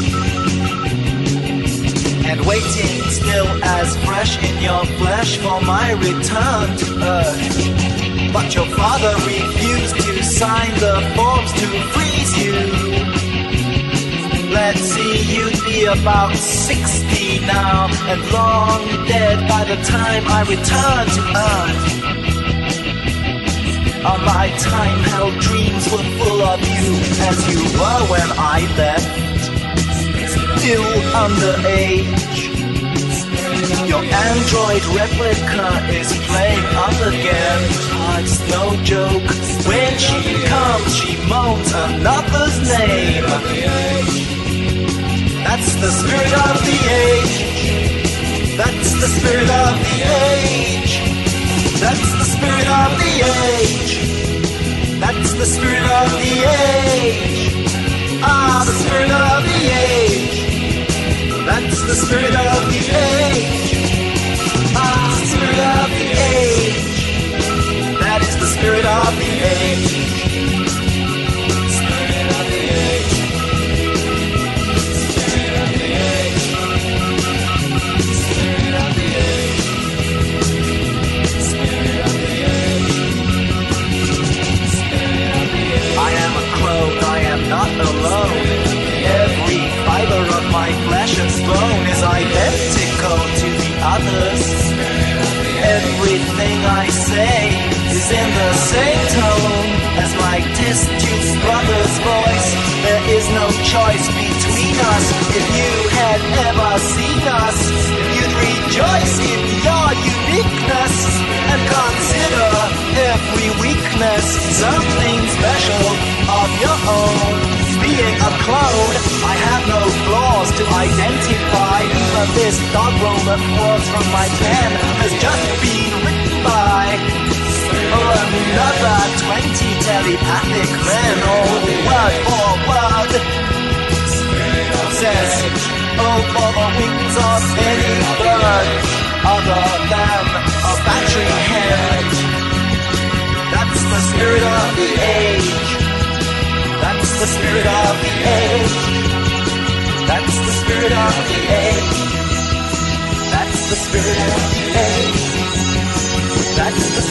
and waiting still as fresh in your flesh for my return to earth. But your father refused to sign the forms to freeze you. Let's see, you'd be about sixty now, and long dead by the time I return to earth. On my time-held dreams were full of you, as you were when I left. Still underage. Your android replica is playing up again. Oh, it's no joke. When she comes, she moans another's name. That's the spirit of the age. That's the spirit of the age. That's the spirit of the age. That's the spirit of the age. Ah, the spirit of the age. That's the spirit of the age. Ah, the spirit of the age. That is the spirit of the age. Spirit of the age. Spirit of the age. Spirit of the age. Spirit of the age. Spirit of the age. I am a clone, I am not alone. Every fiber of my flesh and bone is identical to the others. Everything I say is in the same tone as my test tube brother's voice. There is no choice between us. If you had ever seen us, you'd rejoice in your uniqueness and consider every weakness something special of your own. Being a clone, I have no flaws to identify. Even this doggerel that pours from my pen has just been written by oh, another twenty telepathic men. Oh, word for word says, oh, for the wings of any bird other than a battery hen. That's the spirit of the age. That's the spirit of the age. That's the spirit of the age. That's the spirit of the age. That's the